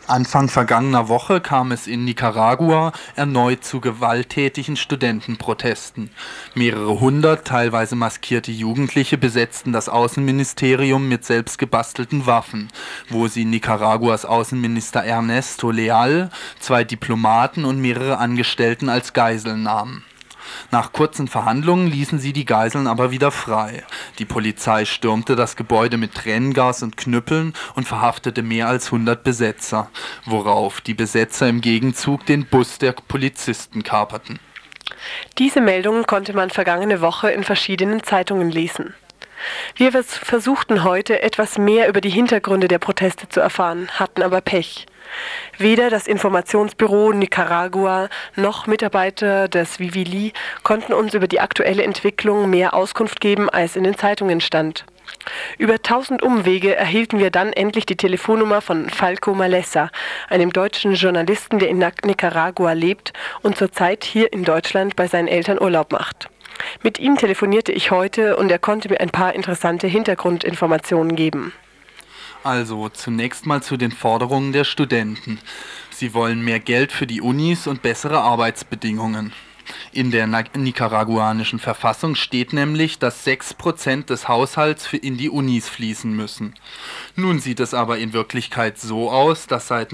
Anfang vergangener Woche kam es in Nicaragua erneut zu gewalttätigen Studentenprotesten. Mehrere hundert, teilweise maskierte Jugendliche besetzten das Außenministerium mit selbst gebastelten Waffen, wo sie Nicaraguas Außenminister Ernesto Leal, zwei Diplomaten und mehrere Angestellten als Geiseln nahmen. Nach kurzen Verhandlungen ließen sie die Geiseln aber wieder frei. Die Polizei stürmte das Gebäude mit Tränengas und Knüppeln und verhaftete mehr als 100 Besetzer, worauf die Besetzer im Gegenzug den Bus der Polizisten kaperten. Diese Meldungen konnte man vergangene Woche in verschiedenen Zeitungen lesen. Wir versuchten heute etwas mehr über die Hintergründe der Proteste zu erfahren, hatten aber Pech. Weder das Informationsbüro Nicaragua noch Mitarbeiter des Vivili konnten uns über die aktuelle Entwicklung mehr Auskunft geben, als in den Zeitungen stand. Über 1000 Umwege erhielten wir dann endlich die Telefonnummer von Falco Malessa, einem deutschen Journalisten, der in Nicaragua lebt und zurzeit hier in Deutschland bei seinen Eltern Urlaub macht. Mit ihm telefonierte ich heute und er konnte mir ein paar interessante Hintergrundinformationen geben. Also zunächst mal zu den Forderungen der Studenten. Sie wollen mehr Geld für die Unis und bessere Arbeitsbedingungen. In der nicaraguanischen Verfassung steht nämlich, dass 6% des Haushalts in die Unis fließen müssen. Nun sieht es aber in Wirklichkeit so aus, dass seit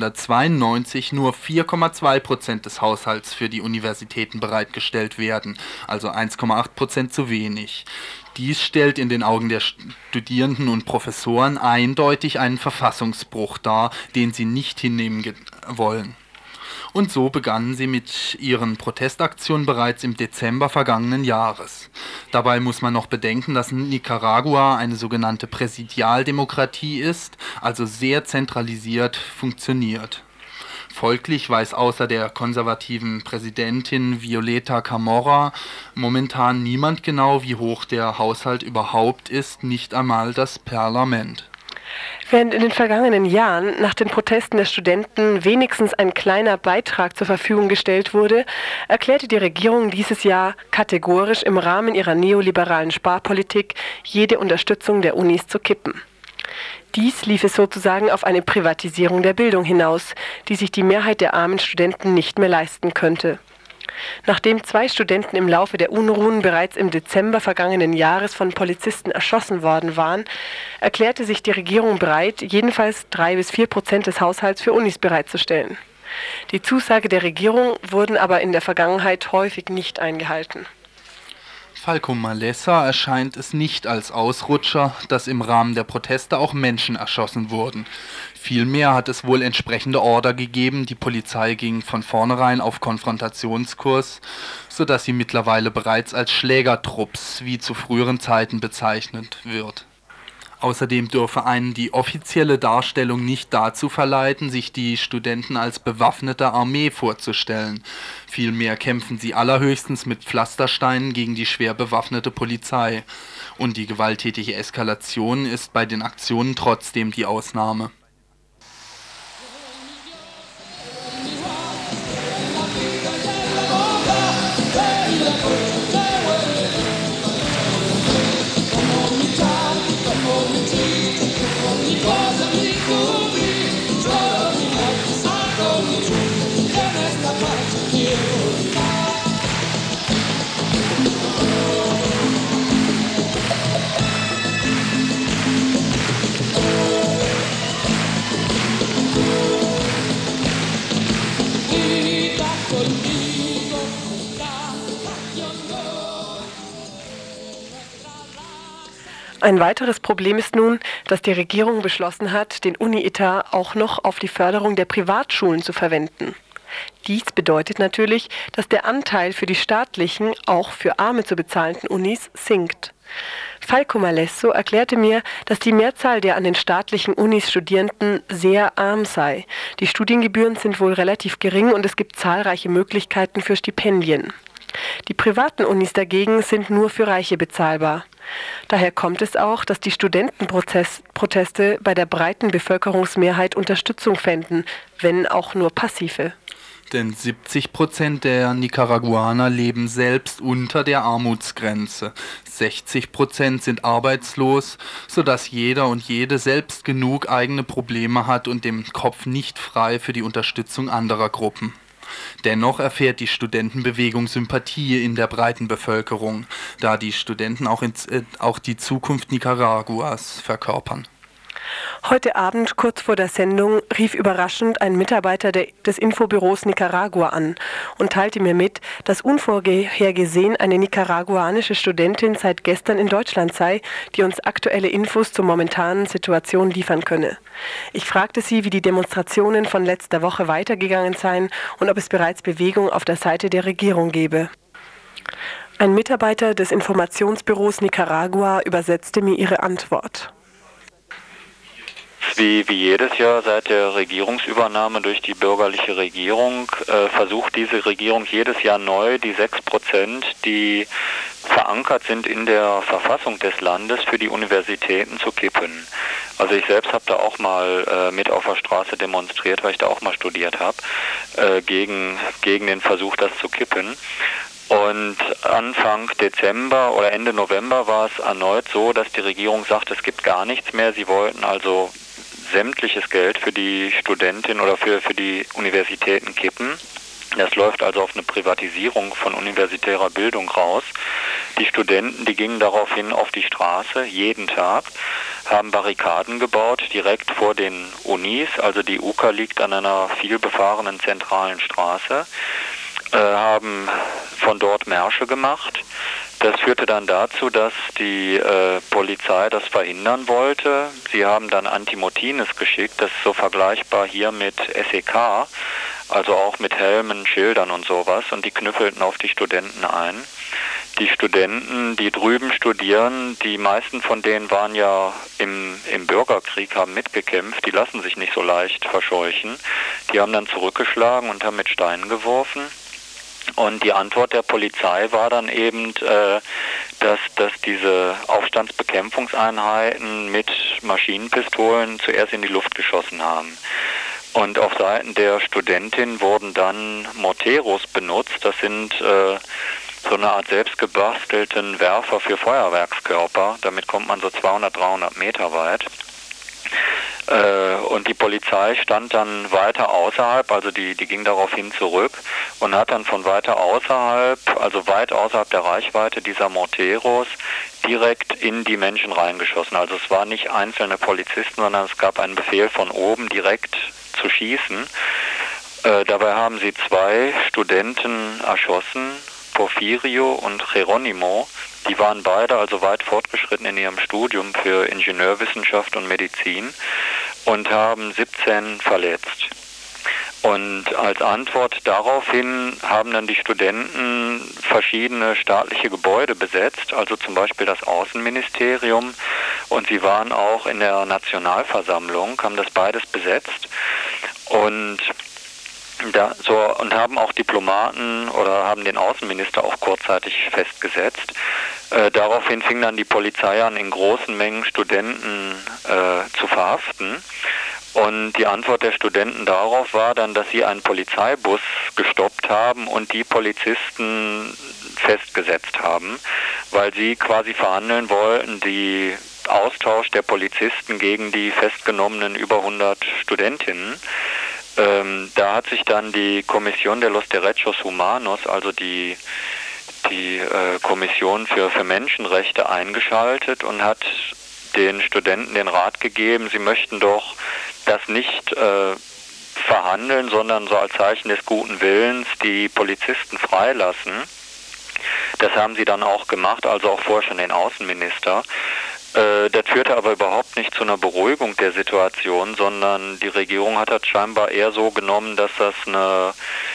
1992 nur 4,2% des Haushalts für die Universitäten bereitgestellt werden, also 1,8% zu wenig. Dies stellt in den Augen der Studierenden und Professoren eindeutig einen Verfassungsbruch dar, den sie nicht hinnehmen wollen. Und so begannen sie mit ihren Protestaktionen bereits im Dezember vergangenen Jahres. Dabei muss man noch bedenken, dass Nicaragua eine sogenannte Präsidialdemokratie ist, also sehr zentralisiert funktioniert. Folglich weiß außer der konservativen Präsidentin Violeta Chamorro momentan niemand genau, wie hoch der Haushalt überhaupt ist, nicht einmal das Parlament. Während in den vergangenen Jahren nach den Protesten der Studenten wenigstens ein kleiner Beitrag zur Verfügung gestellt wurde, erklärte die Regierung dieses Jahr kategorisch im Rahmen ihrer neoliberalen Sparpolitik jede Unterstützung der Unis zu kippen. Dies liefe sozusagen auf eine Privatisierung der Bildung hinaus, die sich die Mehrheit der armen Studenten nicht mehr leisten könnte. Nachdem 2 Studenten im Laufe der Unruhen bereits im Dezember vergangenen Jahres von Polizisten erschossen worden waren, erklärte sich die Regierung bereit, jedenfalls 3-4% des Haushalts für Unis bereitzustellen. Die Zusage der Regierung wurden aber in der Vergangenheit häufig nicht eingehalten. Falco Malessa erscheint es nicht als Ausrutscher, dass im Rahmen der Proteste auch Menschen erschossen wurden. Vielmehr hat es wohl entsprechende Order gegeben, die Polizei ging von vornherein auf Konfrontationskurs, sodass sie mittlerweile bereits als Schlägertrupps wie zu früheren Zeiten bezeichnet wird. Außerdem dürfe einen die offizielle Darstellung nicht dazu verleiten, sich die Studenten als bewaffnete Armee vorzustellen. Vielmehr kämpfen sie allerhöchstens mit Pflastersteinen gegen die schwer bewaffnete Polizei. Und die gewalttätige Eskalation ist bei den Aktionen trotzdem die Ausnahme. Ein weiteres Problem ist nun, dass die Regierung beschlossen hat, den Uni-Etat auch noch auf die Förderung der Privatschulen zu verwenden. Dies bedeutet natürlich, dass der Anteil für die staatlichen, auch für Arme zu bezahlenden Unis sinkt. Falco Malessa erklärte mir, dass die Mehrzahl der an den staatlichen Unis Studierenden sehr arm sei. Die Studiengebühren sind wohl relativ gering und es gibt zahlreiche Möglichkeiten für Stipendien. Die privaten Unis dagegen sind nur für Reiche bezahlbar. Daher kommt es auch, dass die Studentenproteste bei der breiten Bevölkerungsmehrheit Unterstützung fänden, wenn auch nur passive. Denn 70% der Nicaraguaner leben selbst unter der Armutsgrenze. 60% sind arbeitslos, sodass jeder und jede selbst genug eigene Probleme hat und den Kopf nicht frei für die Unterstützung anderer Gruppen. Dennoch erfährt die Studentenbewegung Sympathie in der breiten Bevölkerung, da die Studenten auch die Zukunft Nicaraguas verkörpern. Heute Abend, kurz vor der Sendung, rief überraschend ein Mitarbeiter des Infobüros Nicaragua an und teilte mir mit, dass unvorhergesehen eine nicaraguanische Studentin seit gestern in Deutschland sei, die uns aktuelle Infos zur momentanen Situation liefern könne. Ich fragte sie, wie die Demonstrationen von letzter Woche weitergegangen seien und ob es bereits Bewegung auf der Seite der Regierung gebe. Ein Mitarbeiter des Informationsbüros Nicaragua übersetzte mir ihre Antwort. Wie jedes Jahr seit der Regierungsübernahme durch die bürgerliche Regierung versucht diese Regierung jedes Jahr neu die 6%, die verankert sind in der Verfassung des Landes, für die Universitäten zu kippen. Also ich selbst habe da auch mal mit auf der Straße demonstriert, weil ich da auch mal studiert habe, gegen den Versuch, das zu kippen. Und Anfang Dezember oder Ende November war es erneut so, dass die Regierung sagt, es gibt gar nichts mehr. Sie wollten also sämtliches Geld für die Studentin oder für die Universitäten kippen. Das läuft also auf eine Privatisierung von universitärer Bildung raus. Die Studenten, die gingen daraufhin auf die Straße, jeden Tag, haben Barrikaden gebaut, direkt vor den Unis. Also die UCA liegt an einer vielbefahrenen zentralen Straße, haben von dort Märsche gemacht. Das führte dann dazu, dass die Polizei das verhindern wollte. Sie haben dann Antimotines geschickt, das ist so vergleichbar hier mit SEK, also auch mit Helmen, Schildern und sowas, und die knüppelten auf die Studenten ein. Die Studenten, die drüben studieren, die meisten von denen waren ja im Bürgerkrieg, haben mitgekämpft, die lassen sich nicht so leicht verscheuchen. Die haben dann zurückgeschlagen und haben mit Steinen geworfen. Und die Antwort der Polizei war dann eben, dass diese Aufstandsbekämpfungseinheiten mit Maschinenpistolen zuerst in die Luft geschossen haben. Und auf Seiten der Studentin wurden dann Morteros benutzt. Das sind so eine Art selbstgebastelten Werfer für Feuerwerkskörper. Damit kommt man so 200, 300 Meter weit. Und die Polizei stand dann weiter außerhalb, also die ging daraufhin zurück und hat dann von weiter außerhalb, also weit außerhalb der Reichweite dieser Morteros, direkt in die Menschen reingeschossen. Also es waren nicht einzelne Polizisten, sondern es gab einen Befehl von oben, direkt zu schießen. Dabei haben sie 2 Studenten erschossen, Porfirio und Geronimo. Die waren beide also weit fortgeschritten in ihrem Studium für Ingenieurwissenschaft und Medizin und haben 17 verletzt. Und als Antwort daraufhin haben dann die Studenten verschiedene staatliche Gebäude besetzt, also zum Beispiel das Außenministerium, und sie waren auch in der Nationalversammlung, haben das beides besetzt und haben auch Diplomaten oder haben den Außenminister auch kurzzeitig festgesetzt. Daraufhin fing dann die Polizei an, in großen Mengen Studenten zu verhaften. Und die Antwort der Studenten darauf war dann, dass sie einen Polizeibus gestoppt haben und die Polizisten festgesetzt haben, weil sie quasi verhandeln wollten, die Austausch der Polizisten gegen die festgenommenen über 100 Studentinnen. Da hat sich dann die Comisión de los Derechos Humanos, also die Kommission für Menschenrechte, eingeschaltet und hat den Studenten den Rat gegeben, sie möchten doch das nicht verhandeln, sondern so als Zeichen des guten Willens die Polizisten freilassen. Das haben sie dann auch gemacht, also auch vorher schon den Außenminister. Das führte aber überhaupt nicht zu einer Beruhigung der Situation, sondern die Regierung hat das scheinbar eher so genommen, dass das ein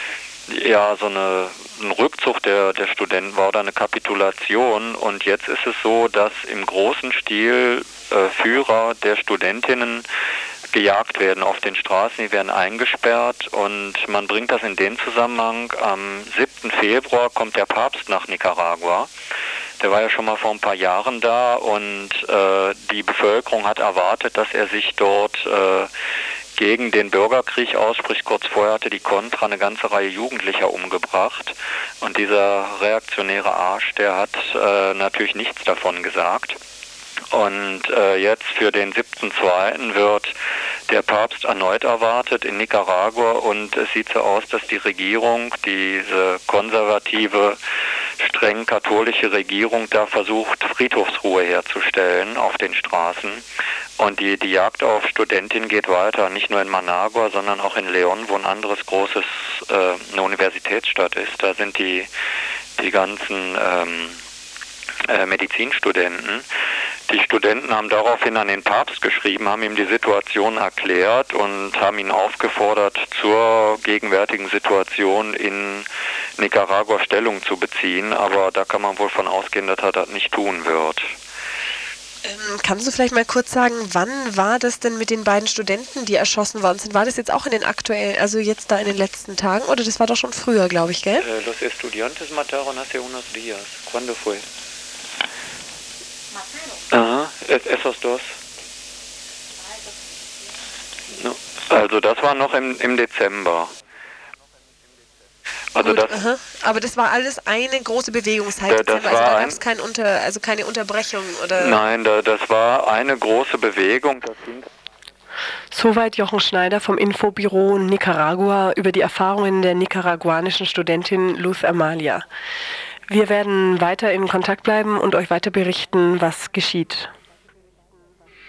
Rückzug der Studenten war oder eine Kapitulation. Und jetzt ist es so, dass im großen Stil Führer der Studentinnen gejagt werden auf den Straßen, die werden eingesperrt, und man bringt das in den Zusammenhang. Am 7. Februar kommt der Papst nach Nicaragua. Der war ja schon mal vor ein paar Jahren da und die Bevölkerung hat erwartet, dass er sich dort gegen den Bürgerkrieg ausspricht. Kurz vorher hatte die Contra eine ganze Reihe Jugendlicher umgebracht. Und dieser reaktionäre Arsch, der hat natürlich nichts davon gesagt. Und jetzt für den 7.2. wird der Papst erneut erwartet in Nicaragua und es sieht so aus, dass die Regierung, diese konservative, streng katholische Regierung, da versucht, Friedhofsruhe herzustellen auf den Straßen. Und die Jagd auf Studentinnen geht weiter, nicht nur in Managua, sondern auch in León, wo ein anderes großes, eine Universitätsstadt ist. Da sind die ganzen Medizinstudenten. Die Studenten haben daraufhin an den Papst geschrieben, haben ihm die Situation erklärt und haben ihn aufgefordert, zur gegenwärtigen Situation in Nicaragua Stellung zu beziehen. Aber da kann man wohl von ausgehen, dass er das nicht tun wird. Kannst du vielleicht mal kurz sagen, wann war das denn mit den beiden Studenten, die erschossen worden sind? War das jetzt auch in den aktuellen, also jetzt da in den letzten Tagen, oder das war doch schon früher, glaube ich, gell? Los estudiantes mataron hace unos días. ¿Cuándo fue? Aha, esos dos. No. Also das war noch im Dezember. Also gut, aber das war alles eine große Bewegung seit Dezember, also da gab es keine Unterbrechung, oder? Nein, das war eine große Bewegung. Soweit Jochen Schneider vom Infobüro Nicaragua über die Erfahrungen der nicaraguanischen Studentin Luz Amalia. Wir werden weiter in Kontakt bleiben und euch weiter berichten, was geschieht.